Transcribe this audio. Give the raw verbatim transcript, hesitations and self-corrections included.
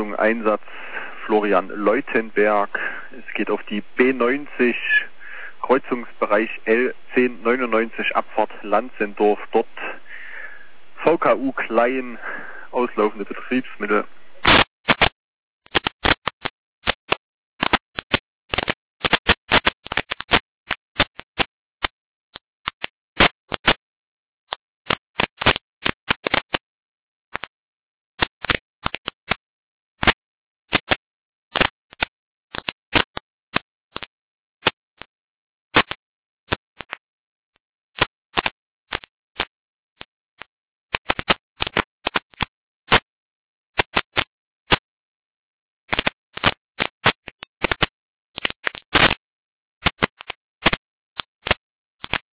Achtung, Einsatz Florian Leutenberg. Es geht auf die B neunzig, Kreuzungsbereich L zehn neunundneunzig, Abfahrt Lanzendorf. Dort V K U Klein, auslaufende Betriebsmittel.